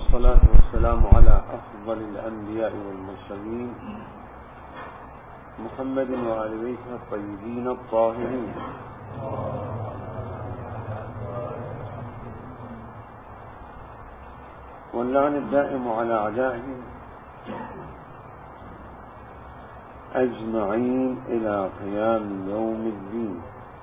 والصلاة والسلام على أفضل الأنبياء والمرسلين محمد وآل بيته الطيبين الطاهرين. واللعن الدائم على أعدائهم أجمعين إلى قيام يوم الدين.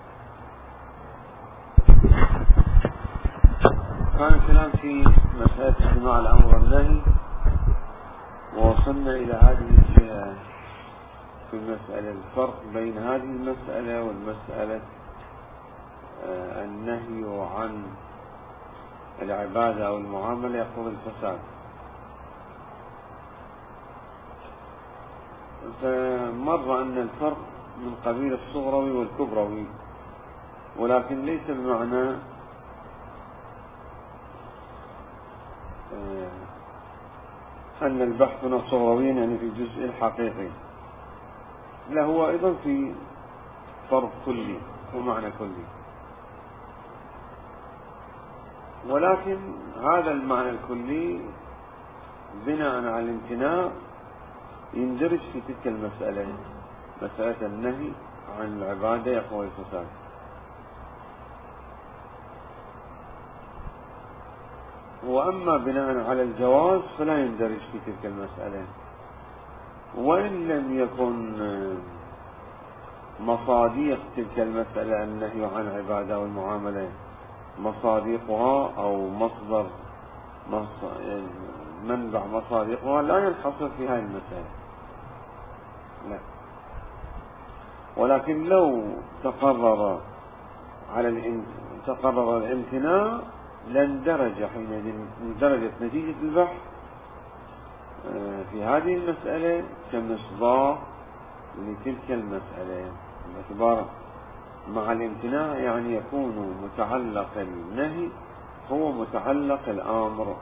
كان الكلام في مسألة اجتماع الأمر والنهي، ووصلنا إلى هذه الجهة في المسألة الفرق بين هذه المسألة والمسألة النهي عن العبادة أو المعاملة يقتضي الفساد. فمر أن الفرق من قبيل الصغروي والكبروي، ولكن ليس بمعنى أن البحث هنا صغروي يعني في الجزء الحقيقي، لا، هو أيضا في فرق كلي ومعنى كلي، ولكن هذا المعنى الكلي بناء على الامتناع يندرج في تلك المسألة، مسألة النهي عن العبادة يقتضي الفساد. وأما بناء على الجواز فلا يندرج في تلك المسألة، وإن لم يكن مصاديق تلك المسألة النهي عن العبادة والمعاملة مصاديقها أو منبع مصاديقها لا ينحصر في هذه المسألة، لا. ولكن لو تقرر الامتناع لاندرج حينئذ اندرجت نتيجة البحث في هذه المسألة كمصداق لتلك المسألة، باعتبار مع الامتناع يعني يكون متعلق النهي هو متعلق الأمر،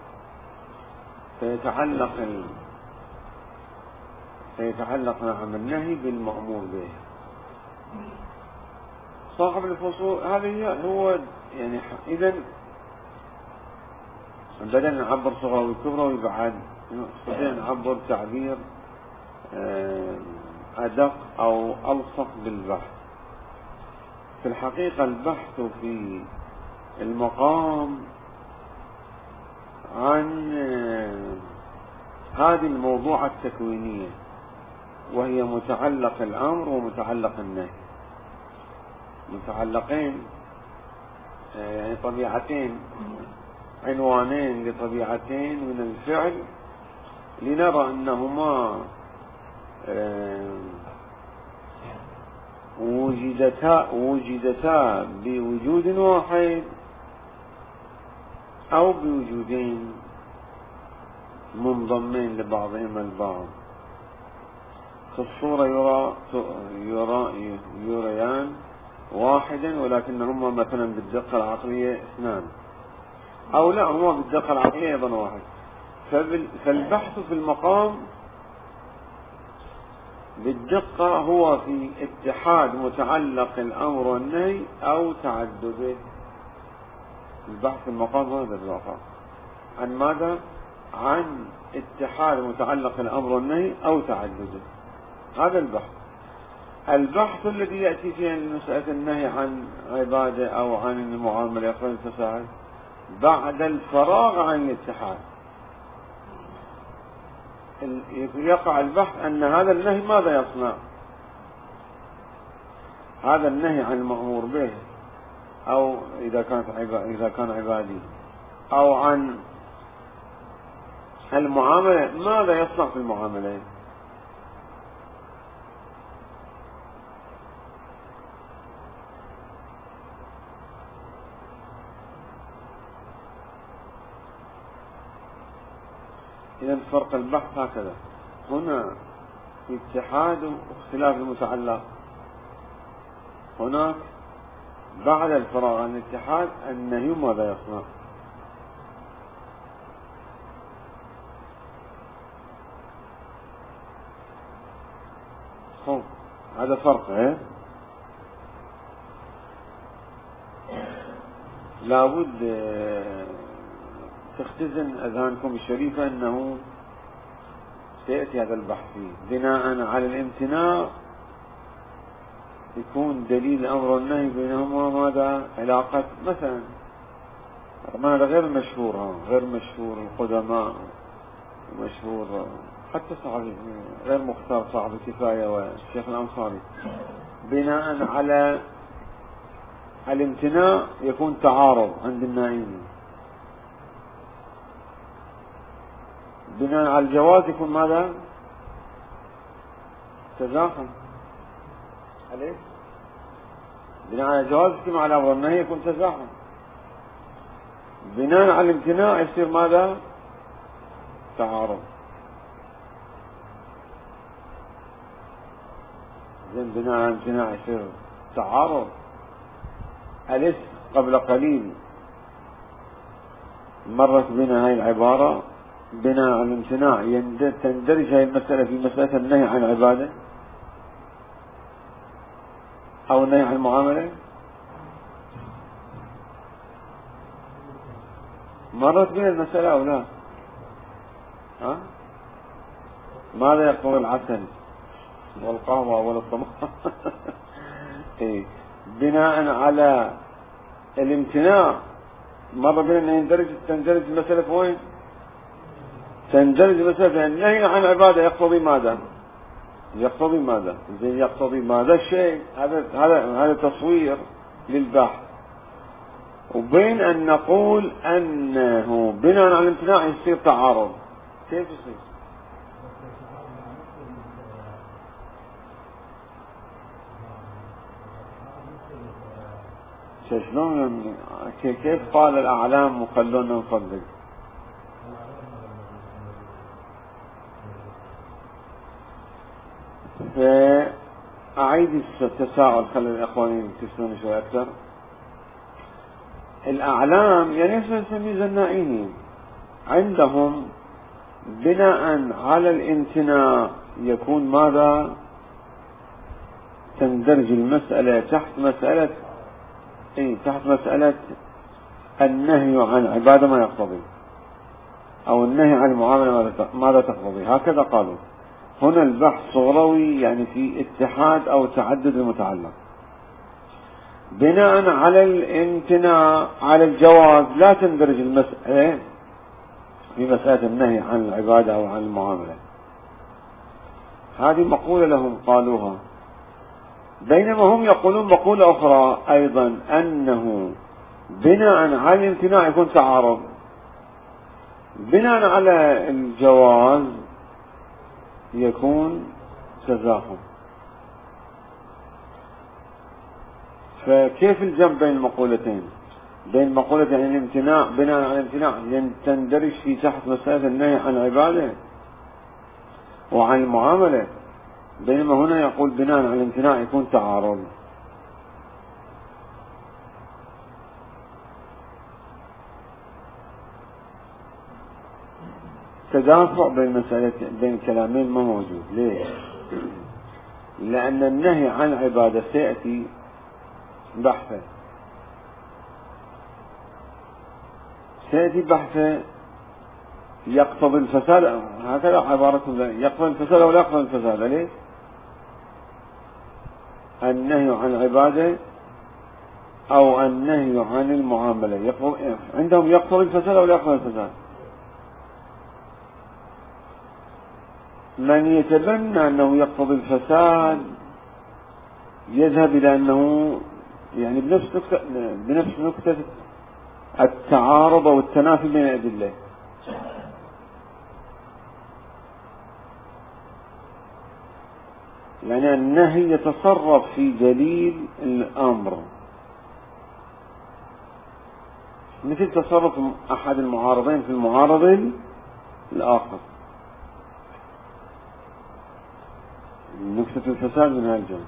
فيتعلق نعم النهي بالمأمور به. صاحب الفصول هذا هو يعني إذن بدل نعبر صغروي كبروي بعد نستطيع نعبر تعبير أدق أو ألصق بالبحث. في الحقيقة البحث في المقام عن هذه الموضوع التكوينية، وهي متعلق الأمر ومتعلق النهي، متعلقين يعني طبيعتين، عنوانين لطبيعتين من الفعل، لنرى أنهما وجدتا بوجود واحد أو بوجودين منضمين لبعضهما البعض. في الصورة يريان واحدا، ولكنهما مثلا بالدقة العقلية اثنان، أو لا، هما بالدقة العقلية أيضا واحد. فالبحث في المقام بالدقة هو في اتحاد متعلق الأمر والنهي أو تعدده. البحث في المقام هذا الواقع عن ماذا؟ عن اتحاد متعلق الأمر والنهي أو تعدده، هذا البحث الذي يأتي فيه مسألة النهي عن عبادة أو عن المعاملة يقتضي الفساد بعد الفراغ عن الاتحاد. يقع البحث أن هذا النهي ماذا يصنع، هذا النهي عن المأمور به أو إذا كان عبادي، أو عن المعاملة ماذا يصنع في المعاملة. إذن فرق البحث هكذا، هنا في اتحاد واختلاف المتعلق، هناك بعد الفراغ عن الاتحاد النهي ماذا يصنع. هذا فرق، لابد تختزن أذهانكم الشريفة أنه سيأتي هذا البحث فيه. بناء على الامتناع يكون دليل الأمر والنهي بينهما ماذا؟ علاقة مثلا. طبعا هذا غير مشهور، غير مشهور القدماء، مشهور حتى صاحب غير مختار صاحب الكفاية والشيخ الأنصاري. بناء على الامتناع يكون تعارض عند النائمين، بناء على الجواز يكون ماذا؟ تزاحم. عليه بناء على الجواز يكون على الأمر والنهي يكون تزاحم. بناء على الامتناع يصير ماذا؟ تعارض. زين بناء على الامتناع يصير تعارض. أليس قبل قليل مرت بنا هاي العبارة بناء على الامتناع تندرج هاي المسألة في مسألة النهي عن العبادة أو النهي عن المعاملة؟ مرت بنا المسألة أو لا؟ ها؟ ماذا يقول العسل والقهوة والطماط؟ إيه. بناء على الامتناع مر بنا أن تندرج المسألة وين؟ تندرج المسألة النهي عن العبادة يقتضي ماذا؟ يقتضي ماذا؟ زين يقتضي ماذا الشيء؟ هذا تصوير للبحث. وبين أن نقول أنه بناء على الامتناع يصير تعارض. كيف يصير؟ شلون كيف قال الأعلام وخلونا نصدق؟ فأعيد التساؤل، خلي الإخوانين يكتسون شوي أكثر. الأعلام يعني نسميه زنائين، عندهم بناء على الامتناع يكون ماذا؟ تندرج المسألة تحت مسألة النهي عن عبادة ما يقتضي أو النهي عن المعاملة ماذا تقتضي. هكذا قالوا. هنا البحث صغروي يعني في اتحاد أو تعدد المتعلق. بناء على الامتناع على الجواز لا تندرج المسألة في مسألة النهي عن العبادة أو عن المعاملة. هذه مقولة لهم قالوها. بينما هم يقولون مقولة أخرى أيضا أنه بناء على الامتناع يكون تعارض، بناء على الجواز يكون تزاحم. فكيف الجمع بين المقولتين؟ بين مقولة يعني الامتناع بناء على الامتناع تندرج في تحت مسألة النهي عن العبادة وعن المعاملة، بينما هنا يقول بناء على الامتناع يكون تعارض. تدافع بين كلامين ما موجود. ليه؟ لأن النهي عن العبادة سيأتي بحثا يقتضي الفساد. هكذا عبارتهم، يقتضي الفساد أو لا يقتضي الفساد. ليه؟ النهي عن العبادة أو النهي عن المعاملة عندهم يقتضي الفساد أو لا يقتضي الفساد. من يتبنى أنه يقتضي الفساد يذهب إلى أنه يعني بنفس نقطة التعارض أو التنافي بين الأدلة. يعني النهي يتصرف في دليل الأمر مثل تصرف أحد المعارضين في المعارض الآخر. نقطة الفساد من هالجانب.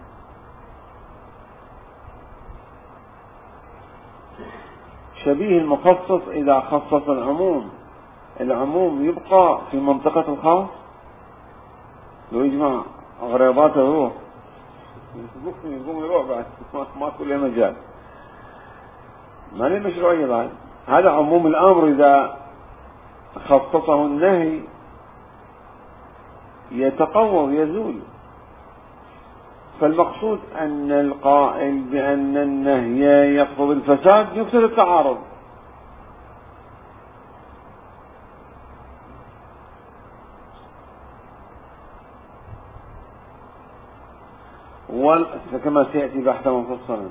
شبيه المخصص إذا خصص العموم يبقى في منطقة الخاص. لو يجمع غريباته يروح يقوم يروح بعد ما كل مجال ما له مشروعية بعد. هذا عموم الأمر إذا خصصه النهي يتقوى ويزول. فالمقصود أن القائل بأن النهي يقتضي الفساد يقتضي التعارض. كما سيأتي بحثا مفصلا.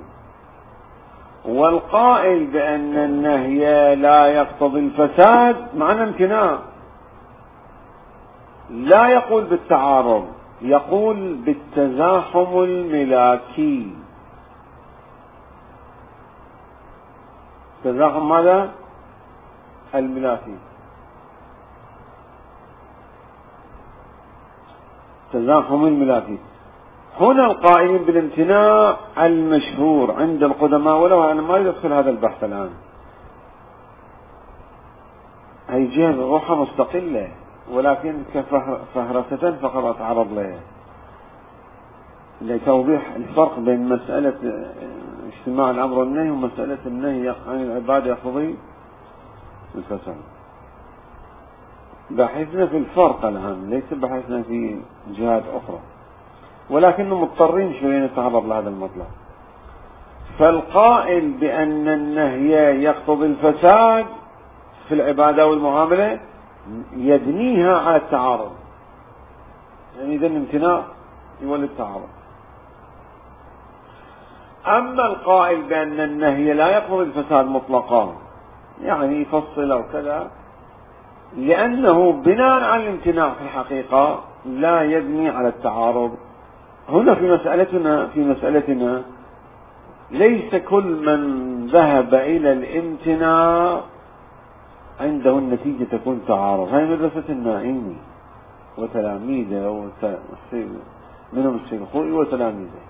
والقائل بأن النهي لا يقتضي الفساد معنى امتناع، لا يقول بالتعارض، يقول بالتزاحم الملاكي. تزاحم ماذا؟ الملاكي. تزاحم الملاكي. هنا القائلين بالامتناع المشهور عند القدماء، ولو أنا ما يدخل هذا البحث الآن، هي جهة روحها مستقلة، ولكن كفهرسة فقط أتعرض لها لتوضيح الفرق بين مسألة اجتماع الأمر والنهي ومسألة النهي عن العبادة يقتضي الفساد. بحثنا في الفرق الآن، ليس بحثنا في جهات أخرى، ولكننا مضطرين شوية نتعرض لهذا المطلب. فالقائل بأن النهي يقتضي الفساد في العبادة والمعاملة يبنيها على التعارض، يعني إذا الامتناع يولد التعارض. أما القائل بأن النهي لا يقتضي الفساد مطلقا، يعني يفصل أو كذا، لأنه بناء على الامتناع في الحقيقة لا يبني على التعارض. هنا في مسألتنا ليس كل من ذهب إلى الامتناع عنده النتيجة تكون تعارض. هاي مدرسة النائمي وتلاميذه منهم السيد الخوئي وتلاميذه.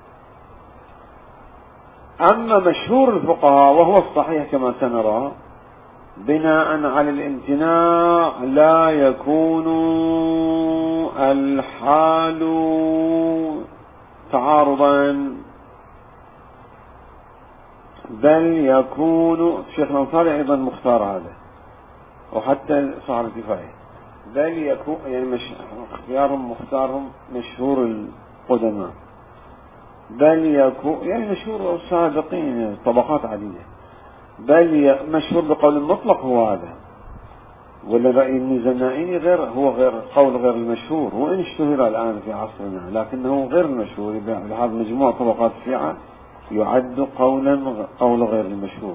أما مشهور الفقهاء وهو الصحيح كما سنرى، بناء على الامتناع لا يكون الحال تعارضا، بل يكون الشيخ الأنصاري أيضا مختار هذا، وحتى صاحب الكفاية، بل يكون يعني اختيارهم مختارهم مشهور القدماء، بل يكون يعني مشهور السابقين طبقات عديدة، بل مشهور بقول المطلق هو هذا. ولا رأي الميزانائي غير قول غير المشهور، وإن اشتهر الآن في عصرنا، لكنه غير المشهور بهذا مجموع طبقات الشيعة يعد قول غير المشهور.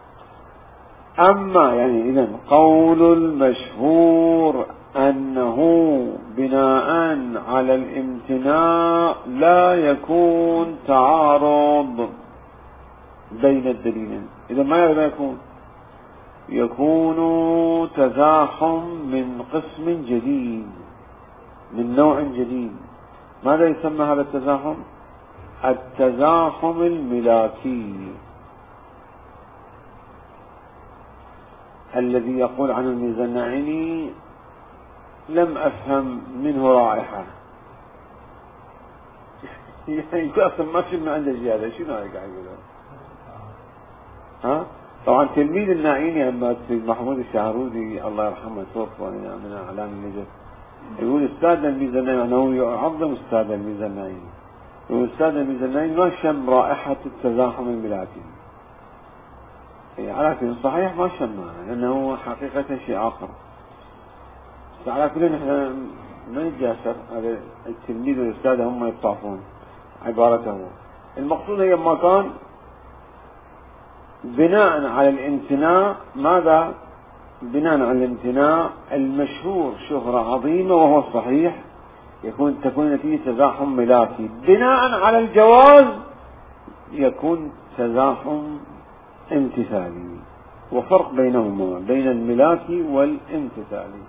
أما يعني إذن قول المشهور أنه بناء على الامتناع لا يكون تعارض بين الدليلين. إذا ما يكون تزاحم من قسم جديد، من نوع جديد. ماذا يسمى هذا التزاحم؟ التزاحم الملاكي، الذي يقول عن الميزانعيني لم أفهم منه رائحة. يعني أصلا ما شفنا عنده زيادة. شنو هاي قاعد يقولون؟ ها؟ طبعا تلميذ النائيني أما محمود الشهروزي الله يرحمه توفى من أعلام النجف، يقول أستاذنا الميزانعيني، أنه يعظم أستاذ الميزانعيني، يقول أستاذ الميزانعيني ما شم رائحة التزاحم الملاكي. على صحيح ما شمها، لأنه حقيقة شيء آخر. على كل نحن ما نتجاسر، هذا التلميذ والأستاذ هم يطافون عبارته. المقصود هي ما كان بناء على الامتناع. ماذا؟ بناء على الامتناع المشهور شهرة عظيمة وهو الصحيح تكون نتيجة تزاحم ملاكي. بناء على الجواز يكون تزاحم امتثالي، وفرق بينهما بين الملاكي والامتثالي.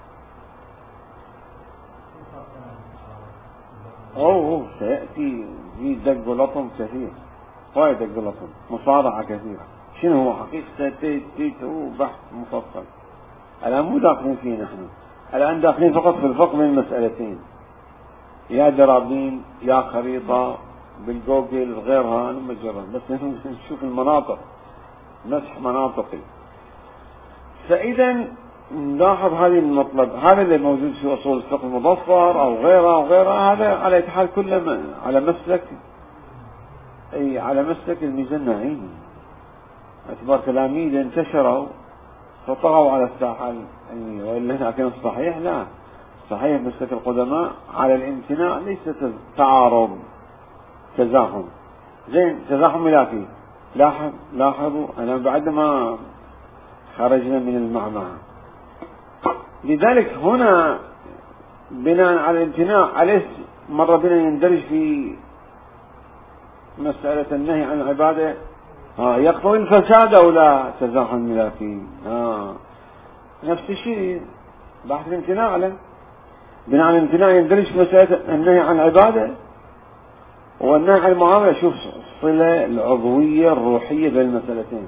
سيأتي في دق ولطم كثير، وايد دق ولطم، مصارعة كثيرة. شنو هو حقيقة هو بحث مفصل. الآن مو داخلين فيه نحن، الآن داخلين فقط في الفرق بين المسألتين، يا درابين يا خريطة بالجوجل غيرها. أنا مجرد بس نشوف المناطق، مسح مناطقي. فإذا نلاحظ هذه المطلب، هذا اللي موجود في أصول الفقه المظفر أو غيره، هذا على اتحاد كله على مسلك على مسلك الميزانعي، اعتبار تلاميذ انتشروا فطغوا على الساحة العلمية. وإلا لكن الصحيح لا، صحيح مسلك القدماء على الامتناع، ليس تعارض تزاحم. زين تزاحم لا فيه. لاحظوا أنا بعد ما خرجنا من المعمعة، لذلك هنا بناء على الامتناع عليه مرة بنا يندرج في مسألة النهي عن العبادة يقتضي الفساد أو لا تزاحم لا فيه. نفس الشيء بحث الامتناع له، بناء على الامتناع يندرج في مسألة النهي عن العبادة والنهي عن المعاملة. شوف الصلة العضوية الروحية بين المسألتين.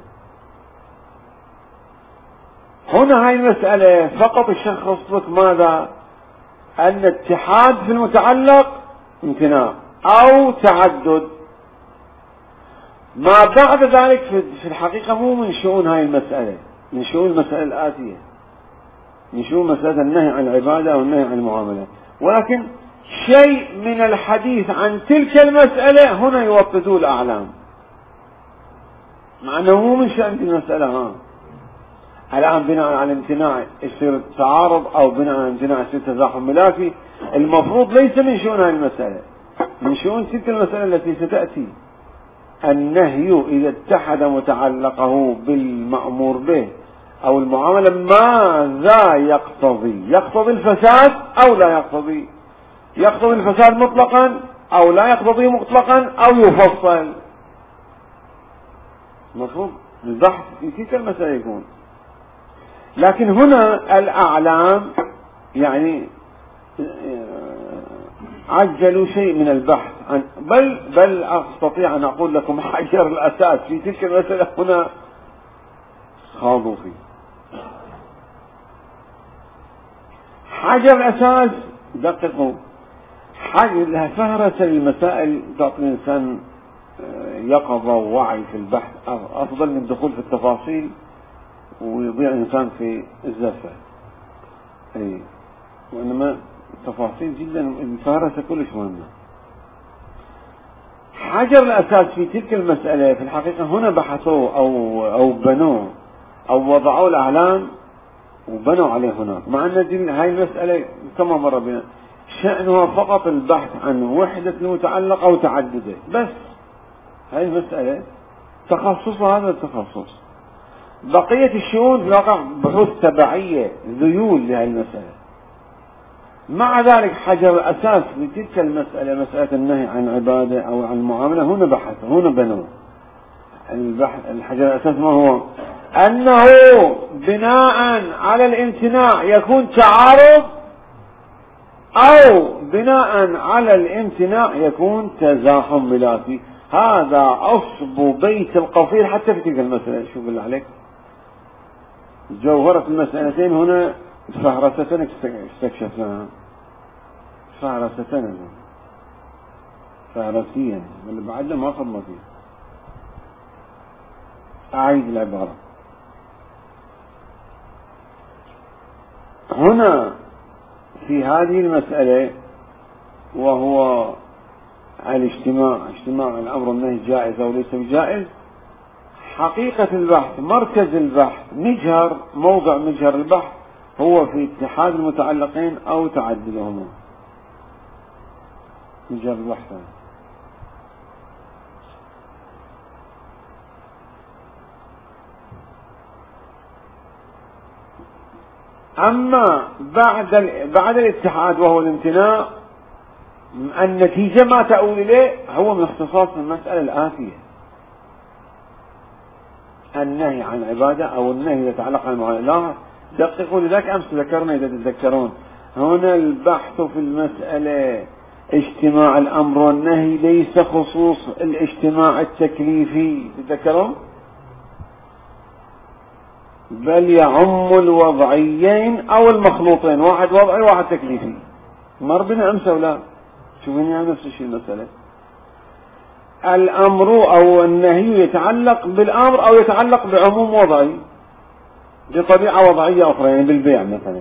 هنا هاي المسألة فقط يشخص لك ماذا؟ أن اتحاد في المتعلق امتناع أو تعدد. ما بعد ذلك في الحقيقة مو من شؤون هاي المسألة، من شؤون المسألة الآتية، من شؤون مسألة النهي عن العبادة أو النهي عن المعاملة، ولكن شيء من الحديث عن تلك المسألة هنا يوطدوا الأعلام، مع أنه مو من شأن المسألة. الآن بناء على الامتناع يصير تعارض أو بناء على الامتناع يصير تزاحم ملافي. المفروض ليس من شؤون هذه المسألة، من شؤون تلك المسألة التي ستأتي. النهي إذا اتحد متعلقه بالمأمور به أو المعاملة ماذا يقتضي الفساد أو لا يقتضي الفساد مطلقا أو لا يقتضي مطلقا أو يفصل. مفروض البحث في تلك المسألة يكون. لكن هنا الأعلام يعني عجلوا شيء من البحث عن بل أستطيع أن أقول لكم حجر الأساس في تلك المسألة هنا خاضوا فيه. حجر الأساس دققوا، حجر فهرس المسائل تعطي الإنسان يقظة ووعي في البحث أفضل من الدخول في التفاصيل ويضيع الإنسان في الزفة. وإنما تفاصيل جدا الفهرسة كلش مهمة. حجر الأساس في تلك المسألة في الحقيقة هنا بحثوا أو بنوا أو وضعوا الأعلام وبنوا عليه هناك، مع أن هاي المسألة كما مر بنا شأنها فقط البحث عن وحدة المتعلق أو تعدده بس. هاي المسألة تخصصها هذا التخصص. بقية الشؤون في الواقع بحوث تبعية ذيول لهذه المسألة. مع ذلك حجر الأساس لتلك المسألة، مسألة النهي عن العبادة أو عن المعاملة، هنا بحث هنا بنوا الحجر الأساس ما هو؟ أنه بناء على الامتناع يكون تعارض أو بناء على الامتناع يكون تزاحم ملافي. هذا أصب بيت القصير حتى في تلك المسألة. شوف بالله عليك جوهرة المسألتين هنا فهرستين استكشفناها، فهرستين فهرسيا اللي بعدها ما خضنا فيه. أعيد العبارة هنا في هذه المسألة، وهو اجتماع الأمر والنهي جائز أو ليس بجائز. حقيقة البحث، مركز البحث، موضع مجهر البحث هو في اتحاد المتعلقين أو تعددهما. مجهر البحث. أما بعد الاتحاد وهو الامتناع، النتيجة ما تؤول إليه هو من اختصاص المسألة الآتية: النهي عن العبادة أو النهي يتعلق عن المعاملة. دققوا لذلك أمس ذكرنا إذا تتذكرون هنا البحث في المسألة اجتماع الأمر والنهي ليس خصوص الاجتماع التكليفي، تتذكرون؟ بل يعم الوضعيين أو المخلوطين، واحد وضعي واحد تكليفي. مر بنا أمس ولا شوفين نفس الشيء المسألة. الأمر أو النهي يتعلق بالأمر أو يتعلق بعموم وضعي. بطبيعة وضعية أخرى، يعني بالبيع مثلا،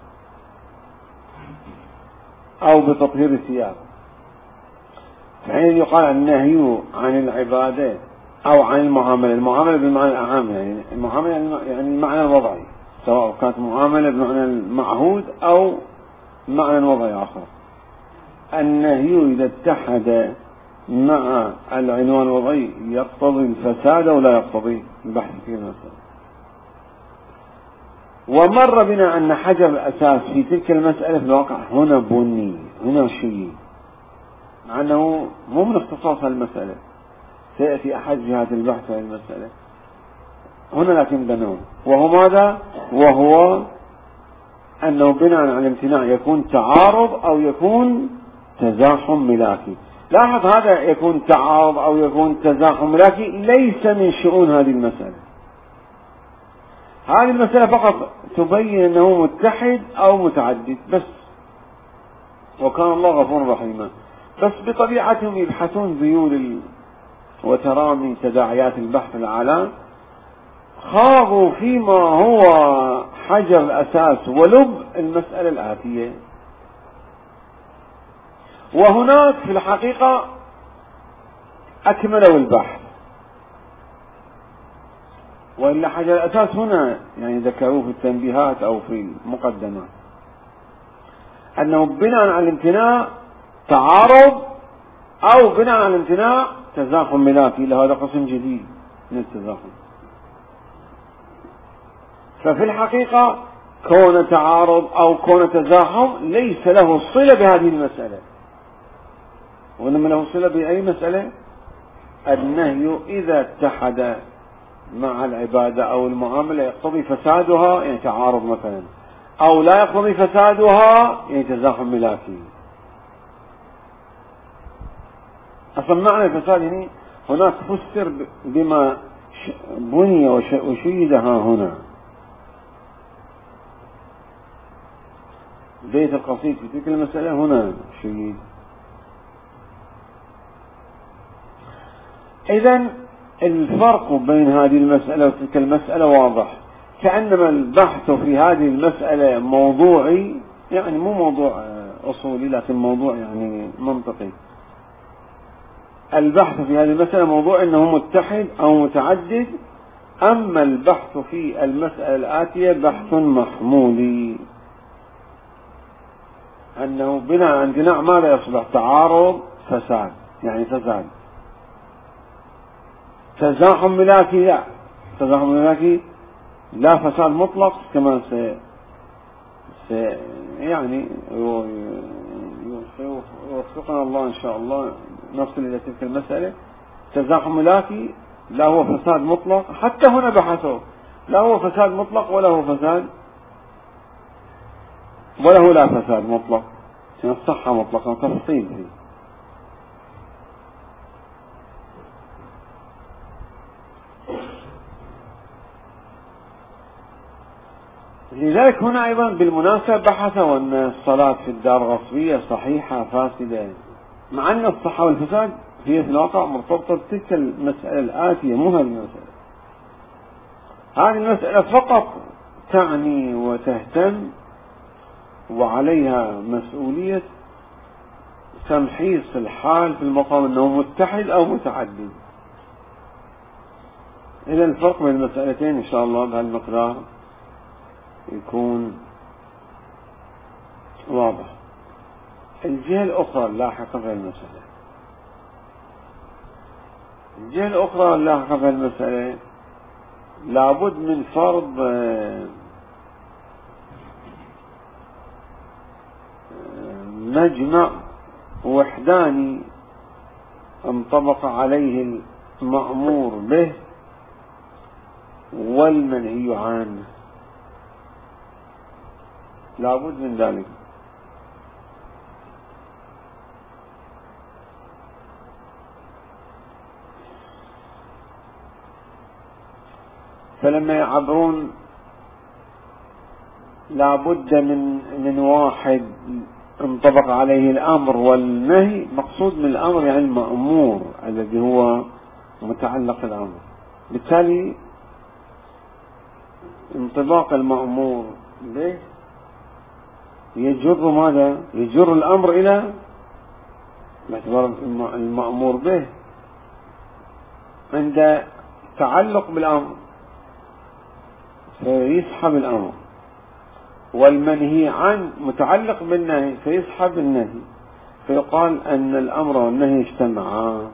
أو بتطهير الثياب. حين يقال النهي عن العبادة أو عن المعاملة، المعاملة بالمعنى الأعام، يعني المعاملة يعني المعنى الوضعي، سواء كانت معاملة بمعنى المعهود أو معنى وضعي آخر. النهي إذا اتحد مع العنوان الوضعي يقتضي الفساد أو لا يقتضي؟ البحث في المسألة. ومر بنا أن حجر الأساس في تلك المسألة في الواقع هنا بني، هنا شيء، مع أنه مو من اختصاص المسألة، سيأتي أحد جهات البحث في المسألة هنا، لكن بنوه، وهو ماذا؟ وهو أنه بناء على الامتناع يكون تعارض أو يكون تزاحم ملاكي. لاحظ، هذا يكون تعارض أو يكون تزاحم ملاكي ليس من شؤون هذه المسألة. هذه المسألة فقط تبين أنه متحد أو متعدد بس، وكان الله غفور رحيما. بس بطبيعتهم يبحثون ذيول وترامي تداعيات البحث الأعلى، خاضوا فيما هو حجر الأساس ولب المسألة الآتية. وهناك في الحقيقة أكملوا البحث، وإلا حجر الأساس هنا يعني ذكروه في التنبيهات أو في المقدمات، أنه بناء على الامتناع تعارض أو بناء على الامتناع تزاحم ملاكي، لهذا قسم جديد من التزاحم. ففي الحقيقة كون تعارض أو كون تزاحم ليس له صلة بهذه المسألة، وإنما له صلة بأي مسألة؟ النهي إذا اتحد مع العبادة أو المعاملة يقتضي فسادها، يعني تعارض مثلا، أو لا يقتضي فسادها، يعني تزاحم ملاكي. أصلا معنى الفساد يعني هناك فسر بما بني وشيدها هنا. بيت القصيد في تلك المسألة هنا شيد. إذن الفرق بين هذه المسألة وتلك المسألة واضح، كأنما البحث في هذه المسألة موضوعي، يعني مو موضوع أصولي لكن موضوع يعني منطقي. البحث في هذه المسألة موضوع أنه متحد أو متعدد، أما البحث في المسألة الآتية بحث محمولي، أنه بناء عن امتناع ماذا يصبح؟ تعارض فساد، يعني فساد. تزاحم ملاكي لا، تزاحم ملاكي لا فساد مطلق، كما يعني يوفقنا الله إن شاء الله نصل إلى تلك المسألة. تزاحم ملاكي لا هو فساد مطلق، حتى هنا بحثوا لا هو فساد مطلق ولا هو فساد ولا هو لا فساد مطلق، يعني الصحة مطلقا تفصيل فيه. لذلك هنا أيضا بالمناسبة بحثوا أن الصلاة في الدار غصبية صحيحة فاسدة، مع أن الصحة والفساد هي في الواقع مرتبطة بتلك المسألة الآتية، مو هذه المسألة. هذه المسألة فقط تعني وتهتم وعليها مسؤولية تمحيص الحال في المقام أنه متحد أو متعدد. إذا الفرق بين المسألتين إن شاء الله بهالمقدار يكون واضح. الجهة الأخرى اللاحقة في المسألة، الجهة الأخرى اللاحقة في المسألة لابد من فرض مجمع وحداني انطبق عليه المأمور به والمنهي عنه، لابد من ذلك. فلما يعبرون لابد من واحد انطبق عليه الأمر والنهي، مقصود من الأمر يعني المأمور الذي هو متعلق الأمر. بالتالي انطباق المأمور به يجر ماذا؟ يجر الأمر إلى باعتبار المأمور به عند تعلق بالأمر فيسحب الأمر، والمنهي عن متعلق بالنهي فيسحب النهي، فيقال أن الأمر والنهي اجتمعا.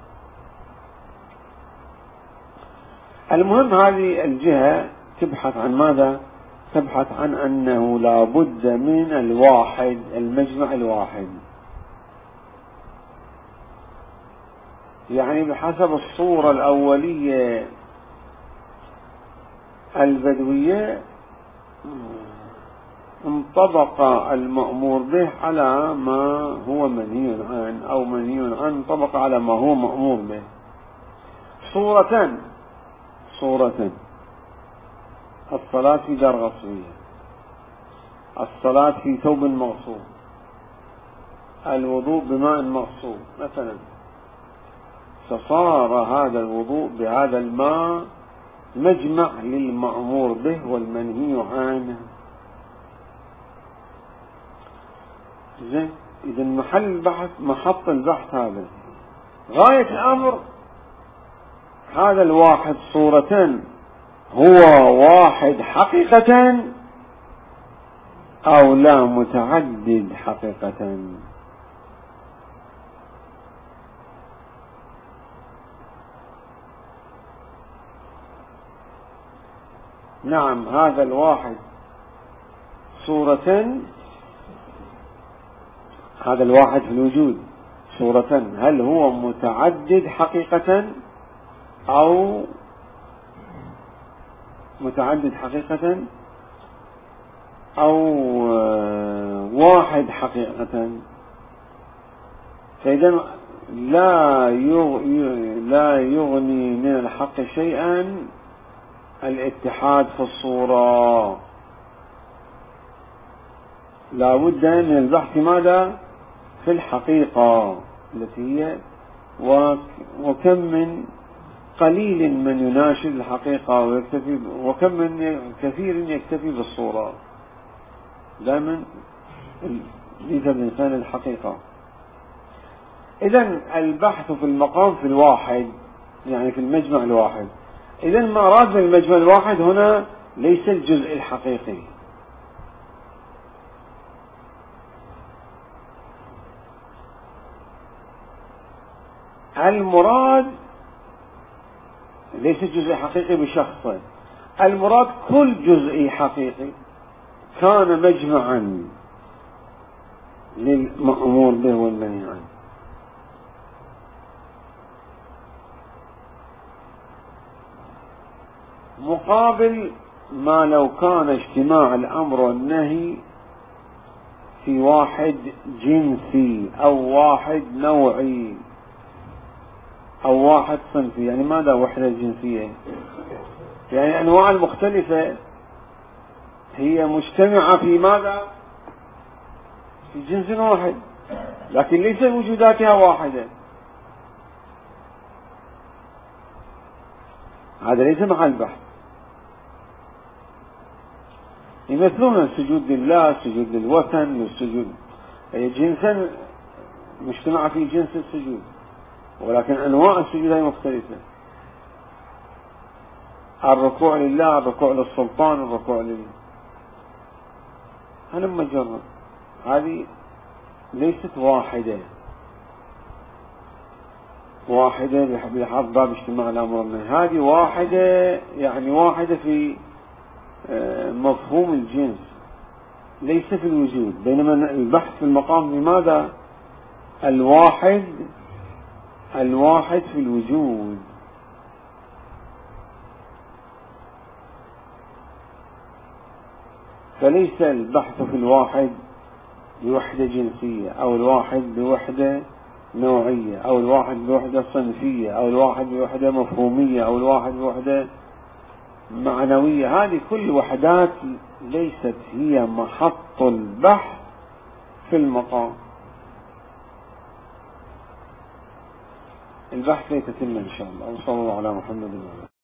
المهم هذه الجهة تبحث عن ماذا؟ تبحث عن أنه لا بد من الواحد، المجمع الواحد، يعني بحسب الصورة الأولية البدوية انطبق المأمور به على ما هو منهي عنه، أو منهي عنه انطبق على ما هو مأمور به. صورة الصلاة في دار غصبية، الصلاة في ثوب مغصوب، الوضوء بماء مغصوب مثلا، فصار هذا الوضوء بهذا الماء مجمع للمأمور به والمنهي عنه. إذا محل البحث، محط البحث هذا غاية الأمر، هذا الواحد صورة هو واحد حقيقة أو لا متعدد حقيقة. نعم، هذا الواحد صورة، هذا الواحد في الوجود صورة، هل هو متعدد حقيقة أو متعدد حقيقة أو واحد حقيقة؟ فإذا لا يغني من الحق شيئا الاتحاد في الصورة، لا بد من البحث ماذا؟ في الحقيقة التي هي وكم من قليل من يناشد الحقيقة ويكتفي، وكم من كثير يكتفي بالصورة. دائما ليس الإنسان الحقيقة. إذن البحث في المقام في الواحد، يعني في المجمع الواحد. إذن ما أراد من المجمع الواحد هنا ليس الجزء الحقيقي، المراد ليس جزء حقيقي بشخصه، المراد كل جزء حقيقي كان مجمعا للمأمور به والمنهي عنه. مقابل ما لو كان اجتماع الأمر والنهي في واحد جنسي أو واحد نوعي أو واحد صنفي. يعني ماذا وحدة جنسية؟ يعني أنواع المختلفة هي مجتمعة في ماذا؟ في جنس واحد، لكن ليس وجوداتها واحدة. هذا ليس محل بحث. يمثلون السجود لله، السجود للوثن، السجود جنسا مجتمعة في جنس السجود، ولكن أنواع السجود هي مختلفة. الركوع لله، الركوع للسلطان، الركوع هذا مجرد، هذه ليست واحدة بحسب باب اجتماع الأمر والنهي. هذه واحدة، يعني واحدة في مفهوم الجنس، ليس في الوجود. بينما البحث في المقام لماذا؟ الواحد في الوجود. فليس البحث في الواحد بوحدة جنسية، أو الواحد بوحدة نوعية، أو الواحد بوحدة صنفية، أو الواحد بوحدة مفهومية، أو الواحد بوحدة معنوية. هذه كل وحدات ليست هي محط البحث في المقام. البحث سيتم إن شاء الله. وصلى الله على محمد.